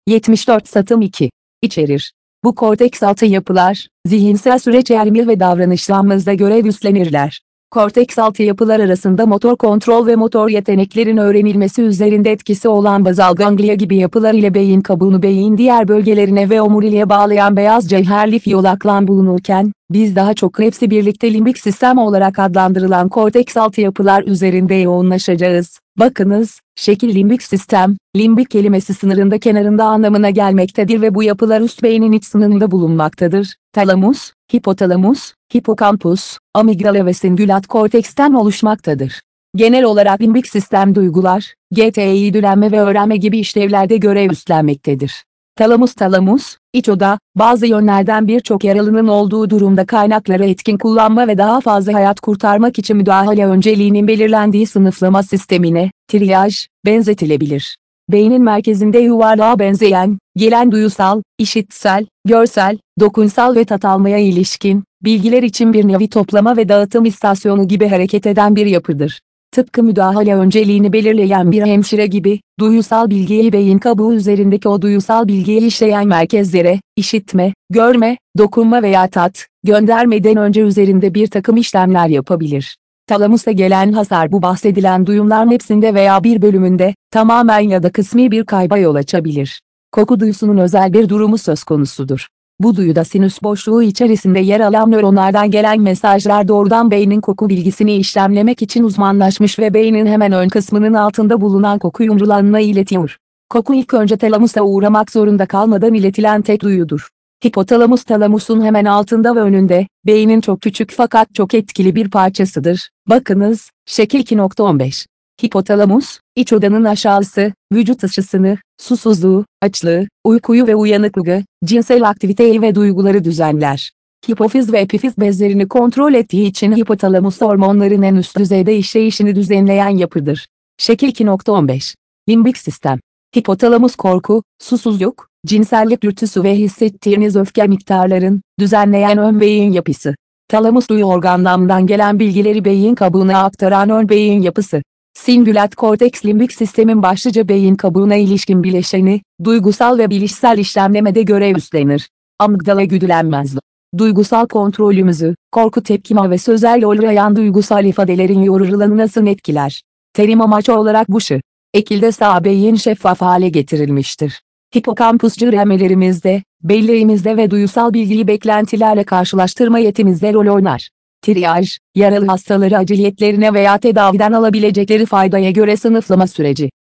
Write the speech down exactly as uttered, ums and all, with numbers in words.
yetmiş dört Satım iki içerir. Bu korteks altı yapılar, zihinsel süreç eğrimi ve davranışlarımızda görev üstlenirler. Korteks altı yapılar arasında motor kontrol ve motor yeteneklerin öğrenilmesi üzerinde etkisi olan bazal ganglia gibi yapılar ile beyin kabuğunu beyin diğer bölgelerine ve omuriliğe bağlayan beyaz cevher lif yolaklan bulunurken, biz daha çok hepsi birlikte limbik sistem olarak adlandırılan korteks altı yapılar üzerinde yoğunlaşacağız. Bakınız, şekil limbik sistem, limbik kelimesi sınırında kenarında anlamına gelmektedir ve bu yapılar üst beynin iç sınırında bulunmaktadır. Talamus, hipotalamus, hipokampus, amigdala ve singülat korteksten oluşmaktadır. Genel olarak limbik sistem duygular, G T İ dülenme ve öğrenme gibi işlevlerde görev üstlenmektedir. Talamus talamus, iç oda, bazı yönlerden birçok yaralının olduğu durumda kaynakları etkin kullanma ve daha fazla hayat kurtarmak için müdahale önceliğinin belirlendiği sınıflama sistemine, triyaj, benzetilebilir. Beynin merkezinde yuvarlığa benzeyen, gelen duyusal, işitsel, görsel, dokunsal ve tat almaya ilişkin, bilgiler için bir nevi toplama ve dağıtım istasyonu gibi hareket eden bir yapıdır. Tıpkı müdahale önceliğini belirleyen bir hemşire gibi, duyusal bilgiyi beyin kabuğu üzerindeki o duyusal bilgiyi işleyen merkezlere, işitme, görme, dokunma veya tat, göndermeden önce üzerinde bir takım işlemler yapabilir. Talamusa gelen hasar bu bahsedilen duyumların hepsinde veya bir bölümünde, tamamen ya da kısmi bir kayba yol açabilir. Koku duyusunun özel bir durumu söz konusudur. Bu duyuda sinüs boşluğu içerisinde yer alan nöronlardan gelen mesajlar doğrudan beynin koku bilgisini işlemlemek için uzmanlaşmış ve beynin hemen ön kısmının altında bulunan koku yumrularına iletiyor. Koku ilk önce talamusa uğramak zorunda kalmadan iletilen tek duyudur. Hipotalamus talamusun hemen altında ve önünde, beynin çok küçük fakat çok etkili bir parçasıdır. Bakınız, şekil iki nokta on beş. Hipotalamus, iç odanın aşağısı, vücut ısısını, susuzluğu, açlığı, uykuyu ve uyanıklığı, cinsel aktiviteyi ve duyguları düzenler. Hipofiz ve epifiz bezlerini kontrol ettiği için hipotalamus hormonların en üst düzeyde işleyişini düzenleyen yapıdır. Şekil iki nokta on beş. Limbik sistem. Hipotalamus korku, susuzluk, cinsellik dürtüsü ve hissettiğiniz öfke miktarların, düzenleyen ön beyin yapısı. Talamus duyu organlarından gelen bilgileri beyin kabuğuna aktaran ön beyin yapısı. Singülat korteks limbik sistemin başlıca beyin kabuğuna ilişkin bileşeni, duygusal ve bilişsel işlemlemede görev üstlenir. Amigdala güdülenmez. Duygusal kontrolümüzü, korku tepkime ve sözel olrayan duygusal ifadelerin yorumlanmasını etkiler. Terim amaç olarak bu şu. Ekilde sağ beyin şeffaf hale getirilmiştir. Hipokampus cüremelerimizde, belleğimizde ve duyusal bilgiyi beklentilerle karşılaştırma yetimizde rol oynar. Triyaj, yaralı hastaları aciliyetlerine veya tedaviden alabilecekleri faydaya göre sınıflama süreci.